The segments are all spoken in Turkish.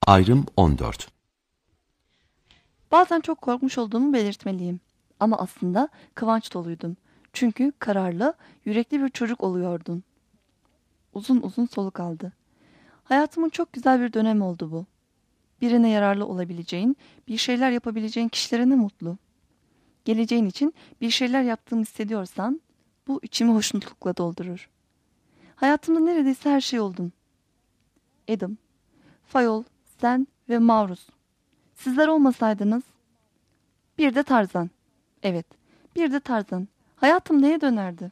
Ayrım 14. Bazen çok korkmuş olduğumu belirtmeliyim. Ama aslında kıvanç doluydum. Çünkü kararlı, yürekli bir çocuk oluyordun. Uzun uzun soluk aldı. Hayatımın çok güzel bir dönemi oldu bu. Birine yararlı olabileceğin, bir şeyler yapabileceğin kişilere ne mutlu. Geleceğin için bir şeyler yaptığımı hissediyorsan, bu içimi hoşnutlukla doldurur. Hayatımda neredeyse her şey oldum. Adam, Fayol, sen ve Maurus. Sizler olmasaydınız, bir de Tarzan. Evet, bir de Tarzan. Hayatım neye dönerdi?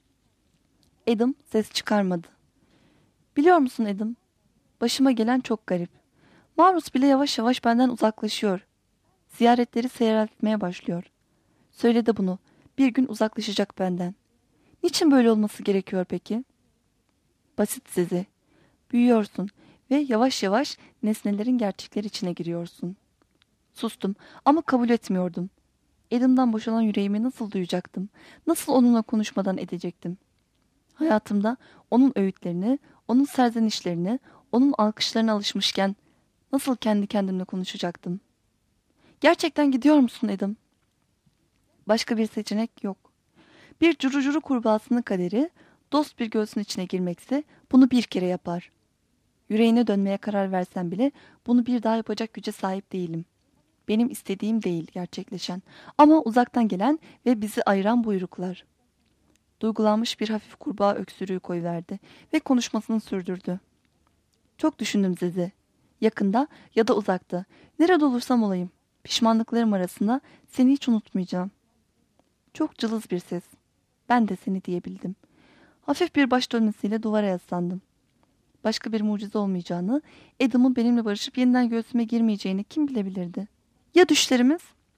Adam ses çıkarmadı. Biliyor musun Adam? Başıma gelen çok garip. Marus bile yavaş yavaş benden uzaklaşıyor. Ziyaretleri seyreltmeye başlıyor. Söyledi bunu. Bir gün uzaklaşacak benden. Niçin böyle olması gerekiyor peki? Basit sizi. Büyüyorsun ve yavaş yavaş nesnelerin gerçekler içine giriyorsun. Sustum ama kabul etmiyordum. Adam'dan boşalan yüreğimi nasıl duyacaktım? Nasıl onunla konuşmadan edecektim? Hayatımda onun öğütlerini, onun serzenişlerini, onun alkışlarına alışmışken nasıl kendi kendimle konuşacaktım? Gerçekten gidiyor musun Adam? Başka bir seçenek yok. Bir curucuru kurbağasının kaderi dost bir göğsün içine girmekse bunu bir kere yapar. Yüreğine dönmeye karar versem bile bunu bir daha yapacak güce sahip değilim. Benim istediğim değil gerçekleşen ama uzaktan gelen ve bizi ayıran buyruklar. Duygulanmış bir hafif kurbağa öksürüğü koyverdi ve konuşmasını sürdürdü. Çok düşündüm Zeze. Yakında ya da uzakta. Nerede olursam olayım. Pişmanlıklarım arasında seni hiç unutmayacağım. Çok cılız bir ses. Ben de seni diyebildim. Hafif bir baş dönmesiyle duvara yaslandım. Başka bir mucize olmayacağını, Adam'ın benimle barışıp yeniden göğsüme girmeyeceğini kim bilebilirdi? Ya düşlerimiz?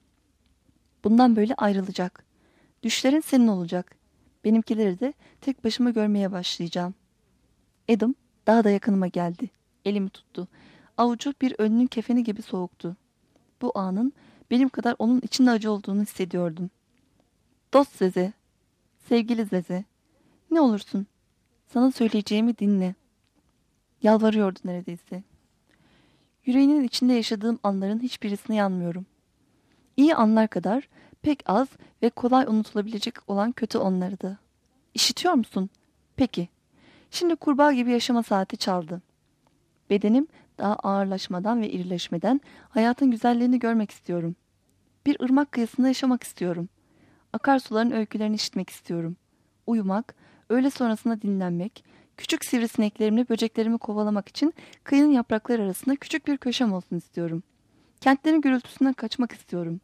Bundan böyle ayrılacak. Düşlerin senin olacak. Benimkileri de tek başıma görmeye başlayacağım. Adam daha da yakınıma geldi. Elimi tuttu. Avucu bir ölünün kefeni gibi soğuktu. Bu anın benim kadar onun içinde acı olduğunu hissediyordum. Dost Zeze, sevgili Zeze, ne olursun sana söyleyeceğimi dinle. Yalvarıyordu neredeyse. Yüreğinin içinde yaşadığım anların hiçbirisine yanmıyorum. İyi anlar kadar pek az ve kolay unutulabilecek olan kötü onları da. İşitiyor musun? Peki. Şimdi kurbağa gibi yaşama saati çaldı. Bedenim daha ağırlaşmadan ve irileşmeden hayatın güzelliğini görmek istiyorum. Bir ırmak kıyısında yaşamak istiyorum. Akarsuların öykülerini işitmek istiyorum. Uyumak, öğle sonrasında dinlenmek, küçük sivrisineklerimle böceklerimi kovalamak için kıyının yaprakları arasında küçük bir köşem olsun istiyorum. Kentlerin gürültüsünden kaçmak istiyorum.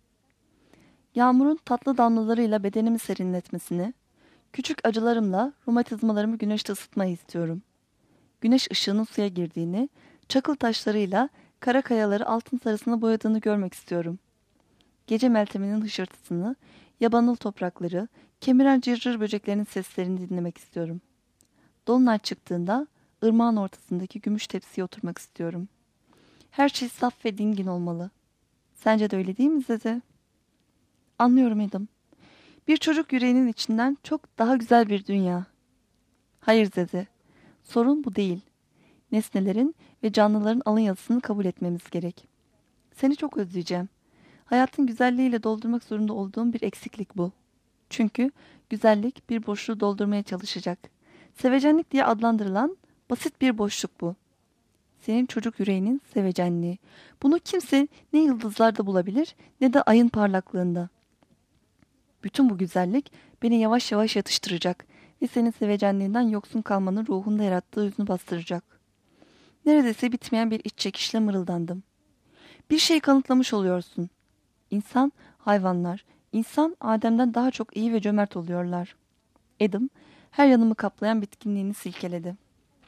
Yağmurun tatlı damlalarıyla bedenimi serinletmesini, küçük acılarımla romatizmalarımı güneşte ısıtmayı istiyorum. Güneş ışığının suya girdiğini, çakıl taşlarıyla kara kayaları altın sarısına boyadığını görmek istiyorum. Gece melteminin hışırtısını, yabanıl toprakları, kemiren cırcır böceklerinin seslerini dinlemek istiyorum. Dolunay çıktığında ırmağın ortasındaki gümüş tepsiye oturmak istiyorum. Her şey saf ve dingin olmalı. Sence de öyle değil mi Zeze? Anlıyorum Adam. Bir çocuk yüreğinin içinden çok daha güzel bir dünya. Hayır Zeze, sorun bu değil. Nesnelerin ve canlıların alın yazısını kabul etmemiz gerek. Seni çok özleyeceğim. Hayatın güzelliğiyle doldurmak zorunda olduğum bir eksiklik bu. Çünkü güzellik bir boşluğu doldurmaya çalışacak. Sevecenlik diye adlandırılan basit bir boşluk bu. Senin çocuk yüreğinin sevecenliği. Bunu kimse ne yıldızlarda bulabilir ne de ayın parlaklığında. Bütün bu güzellik beni yavaş yavaş yatıştıracak ve senin sevecenliğinden yoksun kalmanın ruhunda yarattığı hüznü bastıracak. Neredeyse bitmeyen bir iç çekişle mırıldandım. Bir şey kanıtlamış oluyorsun. İnsan, hayvanlar, insan Adem'den daha çok iyi ve cömert oluyorlar. Adam, her yanımı kaplayan bitkinliğini silkeledi.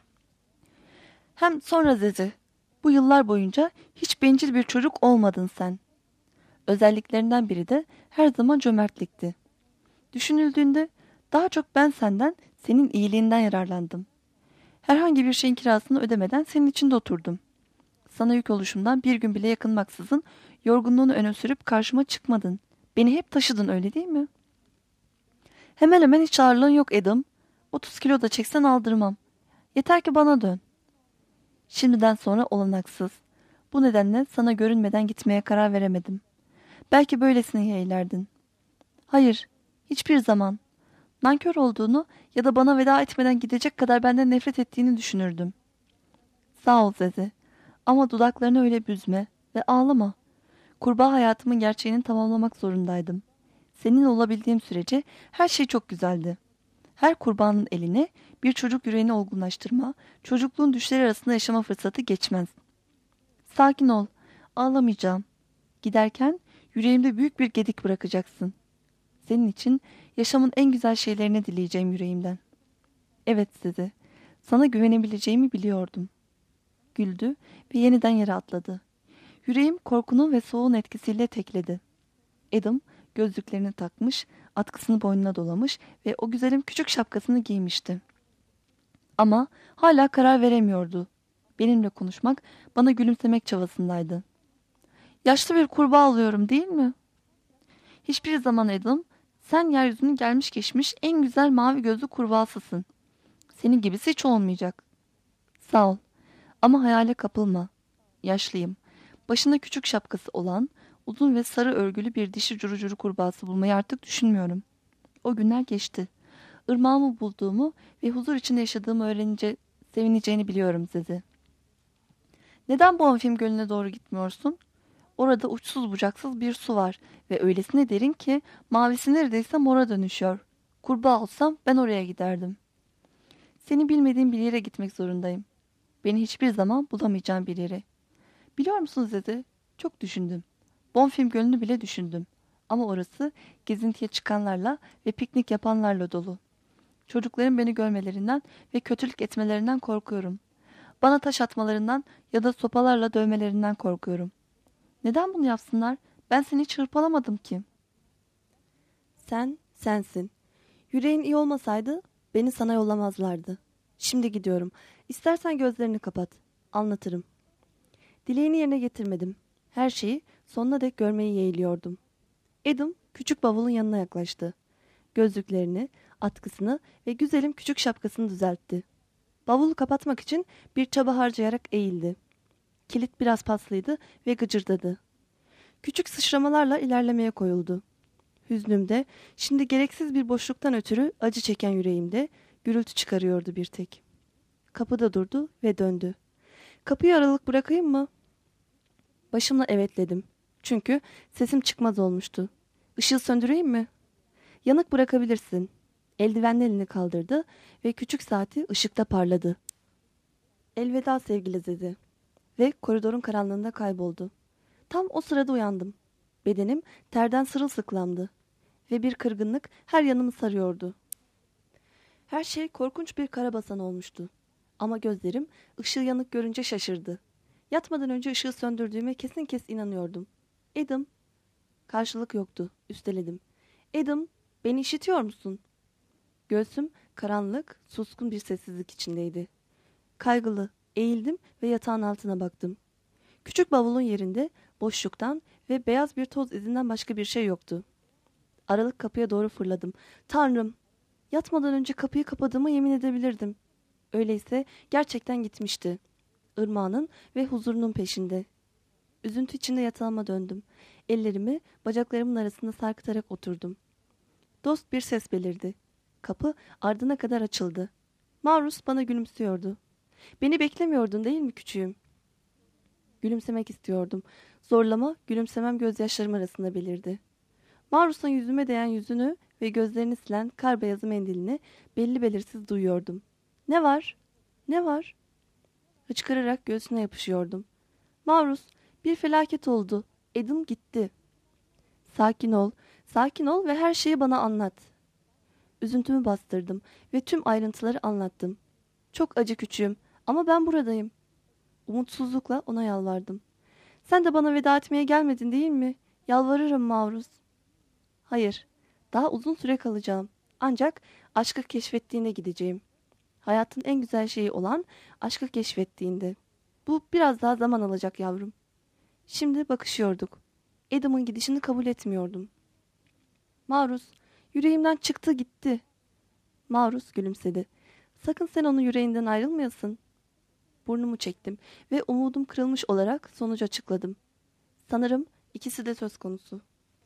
Hem sonra dedi, bu yıllar boyunca hiç bencil bir çocuk olmadın sen. Özelliklerinden biri de her zaman cömertlikti. Düşünüldüğünde daha çok ben senden, senin iyiliğinden yararlandım. Herhangi bir şeyin kirasını ödemeden senin içinde oturdum. Sana yük oluşumdan bir gün bile yakınmaksızın yorgunluğunu öne sürüp karşıma çıkmadın. Beni hep taşıdın öyle değil mi? Hemen hemen hiç ağırlığın yok Adam. 30 kilo da çeksen aldırmam. Yeter ki bana dön. Şimdiden sonra olanaksız. Bu nedenle sana görünmeden gitmeye karar veremedim. Belki böylesine yeğlerdin. Hayır, hiçbir zaman. Nankör olduğunu ya da bana veda etmeden gidecek kadar benden nefret ettiğini düşünürdüm. Sağ ol Zeze. Ama dudaklarını öyle büzme ve ağlama. Kurbağa hayatımın gerçeğini tamamlamak zorundaydım. Senin olabildiğim sürece her şey çok güzeldi. Her kurbanın eline bir çocuk yüreğini olgunlaştırma, çocukluğun düşleri arasında yaşama fırsatı geçmez. Sakin ol, ağlamayacağım. Giderken yüreğimde büyük bir gedik bırakacaksın. Senin için yaşamın en güzel şeylerini dileyeceğim yüreğimden. Evet Zeze, sana güvenebileceğimi biliyordum. Güldü ve yeniden yere atladı. Yüreğim korkunun ve soğuğun etkisiyle tekledi. Adam gözlüklerini takmış, atkısını boynuna dolamış ve o güzelim küçük şapkasını giymişti. Ama hala karar veremiyordu. Benimle konuşmak, bana gülümsemek çabasındaydı. Yaşlı bir kurbağa oluyorum değil mi? Hiçbir zaman Adam, sen yeryüzünün gelmiş geçmiş en güzel mavi gözlü kurbağasısın. Senin gibisi hiç olmayacak. Sağ ol. Ama hayale kapılma. Yaşlıyım. Başında küçük şapkası olan, uzun ve sarı örgülü bir dişi curucuru kurbağası bulmayı artık düşünmüyorum. O günler geçti. Irmağımı bulduğumu ve huzur içinde yaşadığımı öğrenince sevineceğini biliyorum Zeze. Neden bu Amfim Gölü'ne doğru gitmiyorsun? Orada uçsuz bucaksız bir su var ve öylesine derin ki mavisi neredeyse mora dönüşüyor. Kurbağa olsam ben oraya giderdim. Seni bilmediğim bir yere gitmek zorundayım. Beni hiçbir zaman bulamayacağım bir yere. Biliyor musunuz dedi. Çok düşündüm. Bonfim Gölü'nü bile düşündüm. Ama orası gezintiye çıkanlarla ve piknik yapanlarla dolu. Çocukların beni görmelerinden ve kötülük etmelerinden korkuyorum. Bana taş atmalarından ya da sopalarla dövmelerinden korkuyorum. Neden bunu yapsınlar? Ben seni hiç hırpalamadım ki. Sen, sensin. Yüreğin iyi olmasaydı beni sana yollamazlardı. Şimdi gidiyorum. İstersen gözlerini kapat. Anlatırım. Dileğini yerine getirmedim. Her şeyi sonuna dek görmeyi yeğliyordum. Adam küçük bavulun yanına yaklaştı. Gözlüklerini, atkısını ve güzelim küçük şapkasını düzeltti. Bavulu kapatmak için bir çaba harcayarak eğildi. Kilit biraz paslıydı ve gıcırdadı. Küçük sıçramalarla ilerlemeye koyuldu. Hüznümde, şimdi gereksiz bir boşluktan ötürü acı çeken yüreğimde gürültü çıkarıyordu bir tek. Kapıda durdu ve döndü. Kapıyı aralık bırakayım mı? Başımla evetledim. Çünkü sesim çıkmaz olmuştu. Işığı söndüreyim mi? Yanık bırakabilirsin. Eldivenlerini kaldırdı ve küçük saati ışıkta parladı. Elveda sevgili dedi. Ve koridorun karanlığında kayboldu. Tam o sırada uyandım. Bedenim terden sırılsıklamdı. Ve bir kırgınlık her yanımı sarıyordu. Her şey korkunç bir karabasan olmuştu. Ama gözlerim ışığı yanık görünce şaşırdı. Yatmadan önce ışığı söndürdüğüme kesin kes inanıyordum. Adam. Karşılık yoktu. Üsteledim. Adam, beni işitiyor musun? Göğsüm karanlık, suskun bir sessizlik içindeydi. Kaygılı, eğildim ve yatağın altına baktım. Küçük bavulun yerinde boşluktan ve beyaz bir toz izinden başka bir şey yoktu. Aralık kapıya doğru fırladım. Tanrım! Yatmadan önce kapıyı kapadığıma yemin edebilirdim. Öyleyse gerçekten gitmişti. Irmağının ve huzurunun peşinde. Üzüntü içinde yatağıma döndüm. Ellerimi bacaklarımın arasında sarkıtarak oturdum. Dost bir ses belirdi. Kapı ardına kadar açıldı. Marus bana gülümsüyordu. Beni beklemiyordun değil mi küçüğüm? Gülümsemek istiyordum. Zorlama, gülümsemem gözyaşlarım arasında belirdi. Marus'un yüzüme değen yüzünü ve gözlerini silen kar beyazı mendilini belli belirsiz duyuyordum. Ne var? Ne var? Hıçkırarak göğsüne yapışıyordum. Marus, bir felaket oldu. Adam gitti. Sakin ol, sakin ol ve her şeyi bana anlat. Üzüntümü bastırdım ve tüm ayrıntıları anlattım. Çok acı küçüğüm ama ben buradayım. Umutsuzlukla ona yalvardım. Sen de bana veda etmeye gelmedin değil mi? Yalvarırım Marus. Hayır, daha uzun süre kalacağım. Ancak aşkı keşfettiğinde gideceğim. Hayatın en güzel şeyi olan aşkı keşfettiğinde. Bu biraz daha zaman alacak yavrum. Şimdi bakışıyorduk. Adam'ın gidişini kabul etmiyordum. Marus, yüreğimden çıktı gitti. Marus gülümsedi. Sakın sen onun yüreğinden ayrılmayasın. burnumu çektim ve umudum kırılmış olarak sonucu açıkladım. Sanırım ikisi de söz konusu.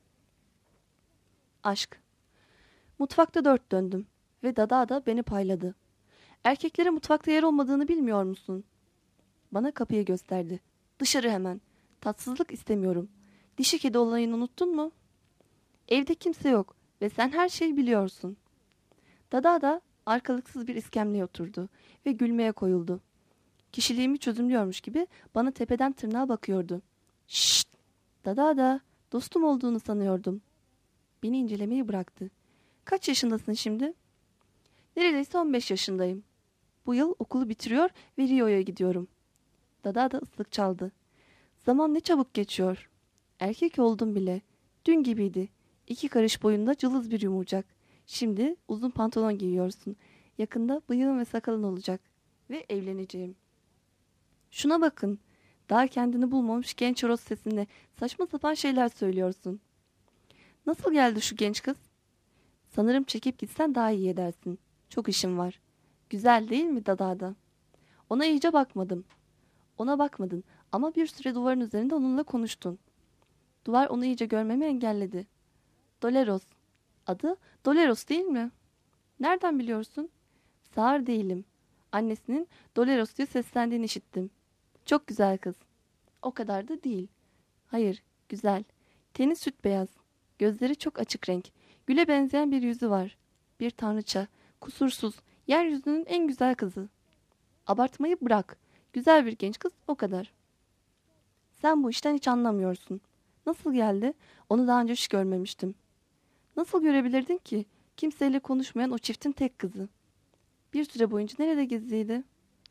Aşk. Mutfakta dört döndüm ve Dada da beni payladı. Erkeklere mutfakta yer olmadığını bilmiyor musun? Bana kapıyı gösterdi. Dışarı hemen. Tatsızlık istemiyorum. Dişi kedi olayını unuttun mu? Evde kimse yok ve sen her şeyi biliyorsun. Dada da arkalıksız bir iskemleye oturdu ve gülmeye koyuldu. Kişiliğimi çözümlüyormuş gibi bana tepeden tırnağa bakıyordu. Şşt! Dada da dostum olduğunu sanıyordum. Beni incelemeyi bıraktı. Kaç yaşındasın şimdi? Neredeyse 15 yaşındayım. Bu yıl okulu bitiriyor ve Rio'ya gidiyorum. Dada da ıslık çaldı. Zaman ne çabuk geçiyor. Erkek oldum bile. Dün gibiydi. 2 karış boyunda cılız bir yumurcak. Şimdi uzun pantolon giyiyorsun. Yakında bıyığın ve sakalın olacak. Ve evleneceğim. Şuna bakın. Daha kendini bulmamış genç horoz sesinde saçma sapan şeyler söylüyorsun. Nasıl geldi şu genç kız? Sanırım çekip gitsen daha iyi edersin. Çok işim var. Güzel değil mi Dada'da? Ona iyice bakmadım. Ona bakmadın ama bir süre duvarın üzerinde onunla konuştun. Duvar onu iyice görmemi engelledi. Doleros. Adı Doleros değil mi? Nereden biliyorsun? Sağır değilim. Annesinin Doleros diye seslendiğini işittim. Çok güzel kız. O kadar da değil. Hayır, güzel. Teni süt beyaz. Gözleri çok açık renk. Güle benzeyen bir yüzü var. Bir tanrıça. Kusursuz. Yeryüzünün en güzel kızı. Abartmayı bırak. Güzel bir genç kız, o kadar. Sen bu işten hiç anlamıyorsun. Nasıl geldi? Onu daha önce hiç görmemiştim. Nasıl görebilirdin ki? Kimseyle konuşmayan o çiftin tek kızı. Bir süre boyunca nerede gizliydi?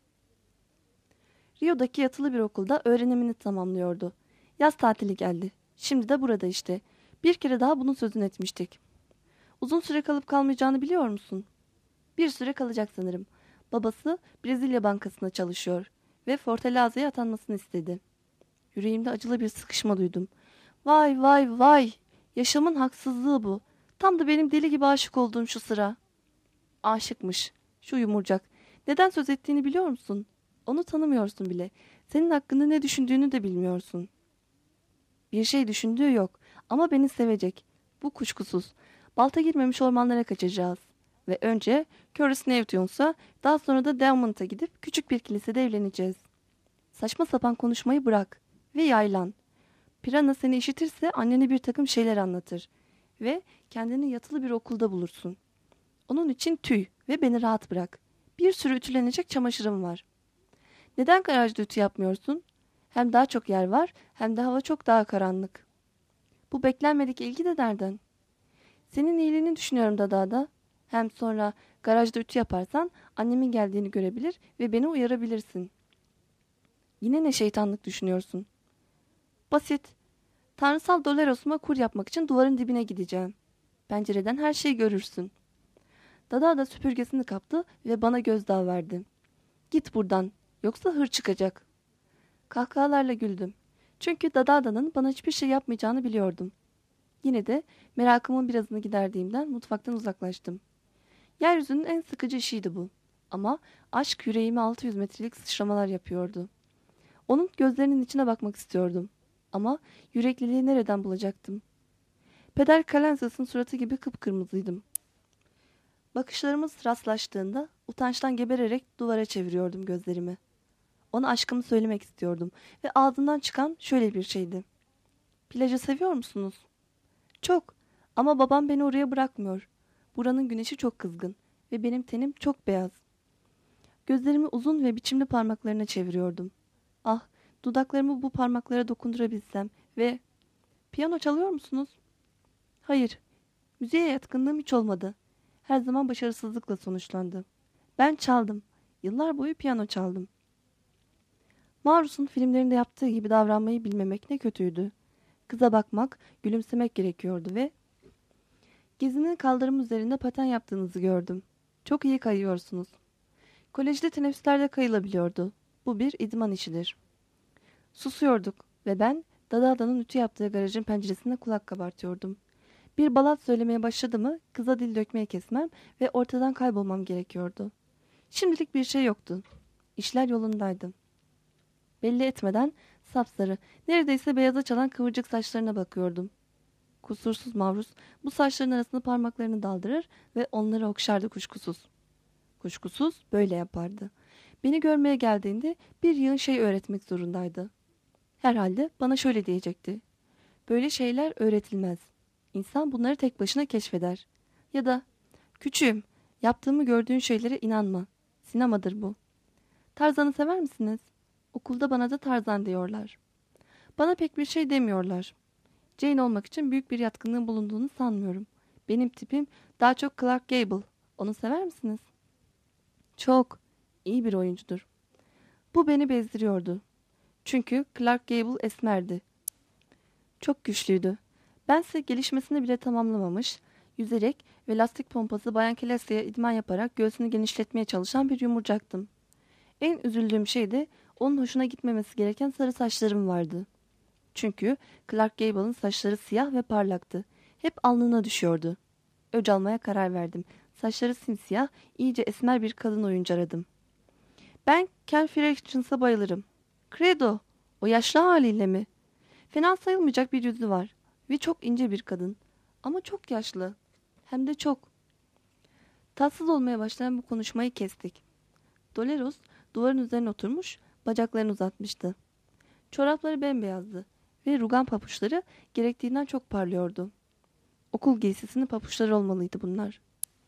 Rio'daki yatılı bir okulda öğrenimini tamamlıyordu. Yaz tatili geldi. Şimdi de burada işte. Bir kere daha bunun sözünü etmiştik. Uzun süre kalıp kalmayacağını biliyor musun? Bir süre kalacak sanırım. Babası Brezilya Bankası'nda çalışıyor ve Fortaleza'ya atanmasını istedi. Yüreğimde acılı bir sıkışma duydum. Vay vay vay! Yaşamın haksızlığı bu. Tam da benim deli gibi aşık olduğum şu sıra. Aşıkmış. Şu yumurcak. Neden söz ettiğini biliyor musun? Onu tanımıyorsun bile. Senin hakkında ne düşündüğünü de bilmiyorsun. Bir şey düşündüğü yok. Ama beni sevecek. Bu kuşkusuz. Balta girmemiş ormanlara kaçacağız. Ve önce Körüs Newton'sa daha sonra da Delmont'a gidip küçük bir kilisede evleneceğiz. Saçma sapan konuşmayı bırak. Ve yaylan. Pirana seni işitirse annene bir takım şeyler anlatır. Ve kendini yatılı bir okulda bulursun. Onun için tüy ve beni rahat bırak. Bir sürü ütülenecek çamaşırım var. Neden garajda ütü yapmıyorsun? Hem daha çok yer var hem de hava çok daha karanlık. Bu beklenmedik ilgi de nereden? Senin iyiliğini düşünüyorum Dada'da. Hem sonra garajda ütü yaparsan annemin geldiğini görebilir ve beni uyarabilirsin. Yine ne şeytanlık düşünüyorsun? Basit. Tanrısal Doleros'uma kur yapmak için duvarın dibine gideceğim. Pencereden her şeyi görürsün. Dada da süpürgesini kaptı ve bana gözdağı verdi. Git buradan, yoksa hır çıkacak. Kahkahalarla güldüm. Çünkü Dada'nın bana hiçbir şey yapmayacağını biliyordum. Yine de merakımın birazını giderdiğimden mutfaktan uzaklaştım. Yeryüzünün en sıkıcı işiydi bu. Ama aşk yüreğime 600 metrelik sıçramalar yapıyordu. Onun gözlerinin içine bakmak istiyordum. Ama yürekliliği nereden bulacaktım? Peder Calenzas'ın suratı gibi kıpkırmızıydım. Bakışlarımız rastlaştığında utançtan gebererek duvara çeviriyordum gözlerimi. Ona aşkımı söylemek istiyordum ve ağzından çıkan şöyle bir şeydi. Plajı seviyor musunuz? Çok, ama babam beni oraya bırakmıyor. Buranın güneşi çok kızgın ve benim tenim çok beyaz. Gözlerimi uzun ve biçimli parmaklarına çeviriyordum. Ah, dudaklarımı bu parmaklara dokundurabilsem ve... Piyano çalıyor musunuz? Hayır, müziğe yatkınlığım hiç olmadı. Her zaman başarısızlıkla sonuçlandı. Ben çaldım. Yıllar boyu piyano çaldım. Marus'un filmlerinde yaptığı gibi davranmayı bilmemek ne kötüydü. Kıza bakmak, gülümsemek gerekiyordu ve... Gezinin kaldırım üzerinde paten yaptığınızı gördüm. Çok iyi kayıyorsunuz. Kolejde teneffüslerde kayılabiliyordu. Bu bir idman işidir. Susuyorduk ve ben Dada'nın ütü yaptığı garajın penceresinde kulak kabartıyordum. Bir balat söylemeye başladı mı kıza dil dökmeyi kesmem ve ortadan kaybolmam gerekiyordu. Şimdilik bir şey yoktu. İşler yolundaydı. Belli etmeden sapsarı, neredeyse beyaza çalan kıvırcık saçlarına bakıyordum. Kusursuz Mavrus bu saçların arasına parmaklarını daldırır ve onları okşardı kuşkusuz. Kuşkusuz böyle yapardı. Beni görmeye geldiğinde bir yığın şey öğretmek zorundaydı. Herhalde bana şöyle diyecekti. Böyle şeyler öğretilmez. İnsan bunları tek başına keşfeder. Ya da küçüğüm, yaptığımı gördüğün şeylere inanma. Sinemadır bu. Tarzan'ı sever misiniz? Okulda bana da Tarzan diyorlar. Bana pek bir şey demiyorlar. Jane olmak için büyük bir yatkınlığın bulunduğunu sanmıyorum. Benim tipim daha çok Clark Gable. Onu sever misiniz? Çok. İyi bir oyuncudur. Bu beni bezdiriyordu. Çünkü Clark Gable esmerdi. Çok güçlüydü. Bense gelişmesini bile tamamlamamış, yüzerek ve lastik pompası Bayan Kelesia'ya idman yaparak göğsünü genişletmeye çalışan bir yumurcaktım. En üzüldüğüm şey de onun hoşuna gitmemesi gereken sarı saçlarım vardı. Çünkü Clark Gable'ın saçları siyah ve parlaktı. Hep alnına düşüyordu. Öc almaya karar verdim. Saçları simsiyah, iyice esmer bir kadın oyuncu aradım. Ben Ken Fractions'a bayılırım. Credo, o yaşlı haliyle mi? Fena sayılmayacak bir yüzü var. Ve çok ince bir kadın. Ama çok yaşlı. Hem de çok. Tatsız olmaya başlayan bu konuşmayı kestik. Dolores duvarın üzerine oturmuş, bacaklarını uzatmıştı. Çorapları bembeyazdı ve rugan papuçları gerektiğinden çok parlıyordu. Okul giysisinin papuçları olmalıydı bunlar.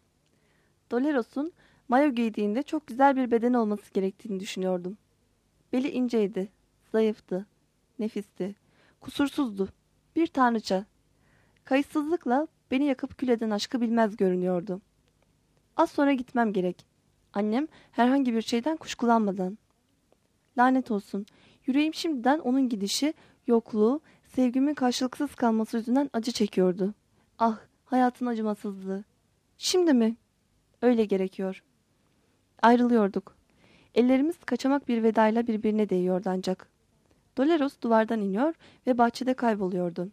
Dolores'un mayo giydiğinde çok güzel bir beden olması gerektiğini düşünüyordum. Beli inceydi, zayıftı, nefisti, kusursuzdu, bir tanrıça. Kayıtsızlıkla beni yakıp kül eden aşkı bilmez görünüyordu. Az sonra gitmem gerek. Annem herhangi bir şeyden kuşkulanmadan. Lanet olsun. Yüreğim şimdiden onun gidişi, yokluğu, sevgimin karşılıksız kalması yüzünden acı çekiyordu. Ah, hayatın acımasızlığı. Şimdi mi? Öyle gerekiyor. Ayrılıyorduk. Ellerimiz kaçamak bir vedayla birbirine değiyordu ancak. Dolores duvardan iniyor ve bahçede kayboluyordu.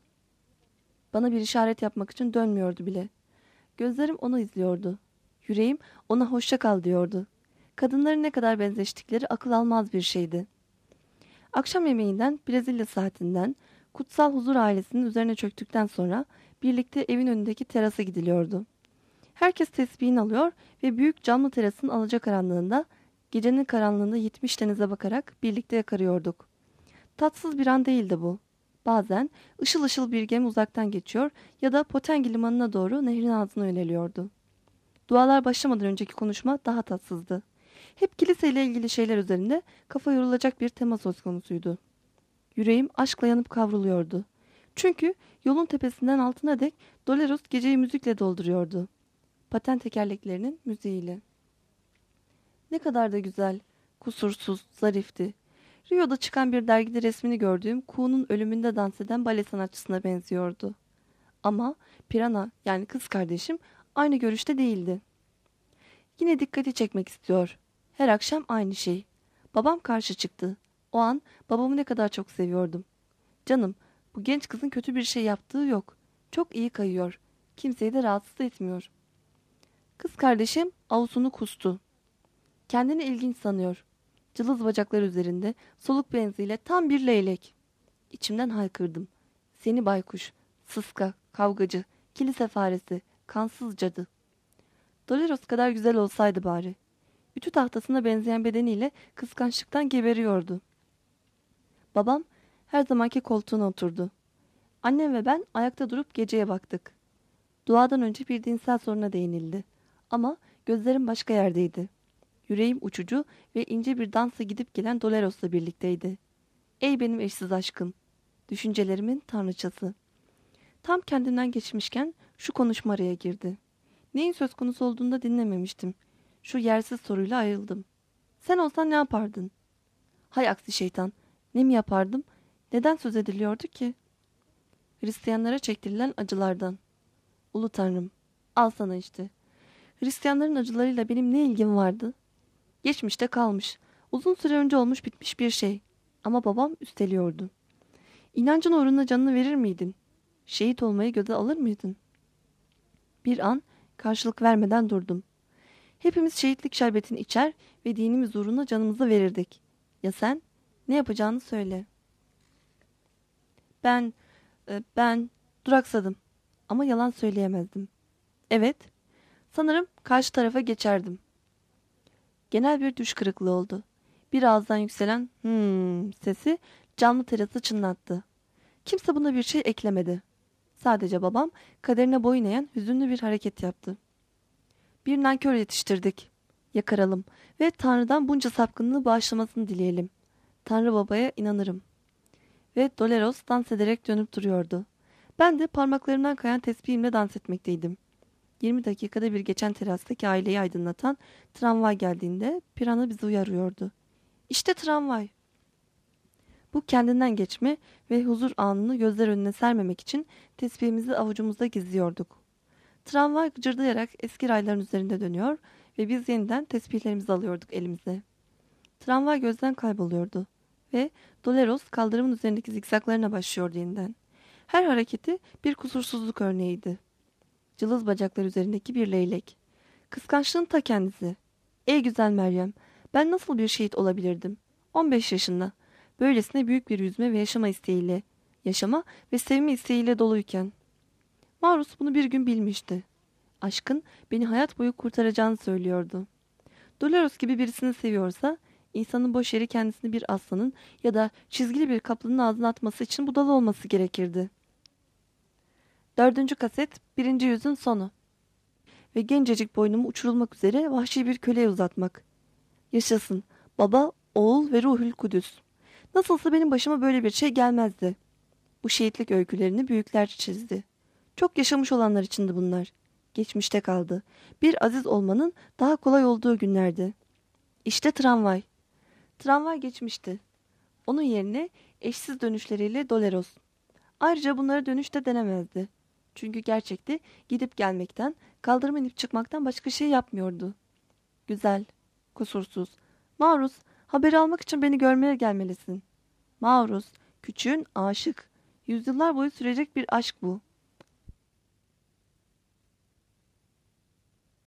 Bana bir işaret yapmak için dönmüyordu bile. Gözlerim onu izliyordu. Yüreğim ona hoşça kal diyordu. Kadınların ne kadar benzeştikleri akıl almaz bir şeydi. Akşam yemeğinden, Brezilya saatinden, kutsal huzur ailesinin üzerine çöktükten sonra birlikte evin önündeki terasa gidiliyordu. Herkes tesbihini alıyor ve büyük camlı terasın alacakaranlığında, gecenin karanlığında 70 denize bakarak birlikte yakarıyorduk. Tatsız bir an değildi bu. Bazen ışıl ışıl bir gemi uzaktan geçiyor ya da Potengi limanına doğru nehrin ağzına yöneliyordu. Dualar başlamadan önceki konuşma daha tatsızdı. Hep kiliseyle ilgili şeyler üzerinde kafa yorulacak bir tema söz konusuydu. Yüreğim aşkla yanıp kavruluyordu. Çünkü yolun tepesinden altına dek Dolores geceyi müzikle dolduruyordu. Paten tekerleklerinin müziğiyle. Ne kadar da güzel, kusursuz, zarifti. Rio'da çıkan bir dergide resmini gördüğüm Kuğu'nun ölümünde dans eden bale sanatçısına benziyordu. Ama Pirana yani kız kardeşim aynı görüşte değildi. Yine dikkati çekmek istiyor. Her akşam aynı şey. Babam karşı çıktı. O an babamı ne kadar çok seviyordum. Canım, bu genç kızın kötü bir şey yaptığı yok. Çok iyi kayıyor. Kimseyi de rahatsız etmiyor. Kız kardeşim avlusunu kustu. Kendini ilginç sanıyor. Cılız bacaklar üzerinde soluk benziyle tam bir leylek. İçimden haykırdım. Seni baykuş, sıska, kavgacı, kilise faresi, kansız cadı. Dolores kadar güzel olsaydı bari. Ütü tahtasına benzeyen bedeniyle kıskançlıktan geberiyordu. Babam her zamanki koltuğuna oturdu. Annem ve ben ayakta durup geceye baktık. Duadan önce bir dinsel soruna değinildi. Ama gözlerim başka yerdeydi. Yüreğim uçucu ve ince bir dansa gidip gelen Dolores'la birlikteydi. Ey benim eşsiz aşkım, düşüncelerimin tanrıçası. Tam kendimden geçmişken şu konuşma araya girdi. Neyin söz konusu olduğunu da dinlememiştim. Şu yersiz soruyla ayrıldım. Sen olsan ne yapardın? Hay aksi şeytan, ne mi yapardım? Neden söz ediliyordu ki? Hristiyanlara çektirilen acılardan. Ulu Tanrım, al sana işte. Hristiyanların acılarıyla benim ne ilgim vardı? Geçmişte kalmış, uzun süre önce olmuş bitmiş bir şey. Ama babam üsteliyordu. İnancın uğruna canını verir miydin? Şehit olmayı göze alır mıydın? Bir an karşılık vermeden durdum. Hepimiz şehitlik şerbetini içer ve dinimiz uğruna canımızı verirdik. Ya sen? Ne yapacağını söyle. Ben, ben duraksadım ama yalan söyleyemezdim. Evet, sanırım karşı tarafa geçerdim. Genel bir düş kırıklığı oldu. Bir ağızdan yükselen sesi camlı terası çınlattı. Kimse buna bir şey eklemedi. Sadece babam kaderine boyun eğen hüzünlü bir hareket yaptı. Bir nankör yetiştirdik. Yakaralım ve Tanrı'dan bunca sapkınlığı bağışlamasını dileyelim. Tanrı babaya inanırım. Ve Dolores dans ederek dönüp duruyordu. Ben de parmaklarımdan kayan tesbihimle dans etmekteydim. 20 dakikada bir geçen terastaki aileyi aydınlatan tramvay geldiğinde Pirana bizi uyarıyordu. İşte tramvay. Bu kendinden geçme ve huzur anını gözler önüne sermemek için tesbihimizi avucumuzda gizliyorduk. Tramvay gıcırdayarak eski rayların üzerinde dönüyor ve biz yeniden tesbihlerimizi alıyorduk elimize. Tramvay gözden kayboluyordu ve Dolores kaldırımın üzerindeki zikzaklarına başlıyordu yeniden. Her hareketi bir kusursuzluk örneğiydi. Cılız bacaklar üzerindeki bir leylek. Kıskançlığın ta kendisi. Ey güzel Meryem, ben nasıl bir şehit olabilirdim? 15 yaşında. Böylesine büyük bir yüzme ve yaşama isteğiyle, yaşama ve sevme isteğiyle doluyken. Marus bunu bir gün bilmişti. Aşkın beni hayat boyu kurtaracağını söylüyordu. Dolores gibi birisini seviyorsa, insanın boş yeri kendisini bir aslanın ya da çizgili bir kaplanın ağzına atması için budala olması gerekirdi. 4. kaset 1. yüzün sonu. Ve gencecik boynumu uçurulmak üzere vahşi bir köleye uzatmak. Yaşasın Baba, Oğul ve Ruhül Kudüs. Nasılsa benim başıma böyle bir şey gelmezdi. Bu şehitlik öykülerini büyükler çizdi. Çok yaşamış olanlar içindi bunlar. Geçmişte kaldı. Bir aziz olmanın daha kolay olduğu günlerdi. İşte tramvay. Tramvay geçmişti. Onun yerine eşsiz dönüşleriyle Dolores. Ayrıca bunlara dönüş de denemezdi. Çünkü gerçekte gidip gelmekten, kaldırıma inip çıkmaktan başka şey yapmıyordu. Güzel, kusursuz. Maruz, haberi almak için beni görmeye gelmelisin. Maruz, küçüğün aşık. Yüzyıllar boyu sürecek bir aşk bu.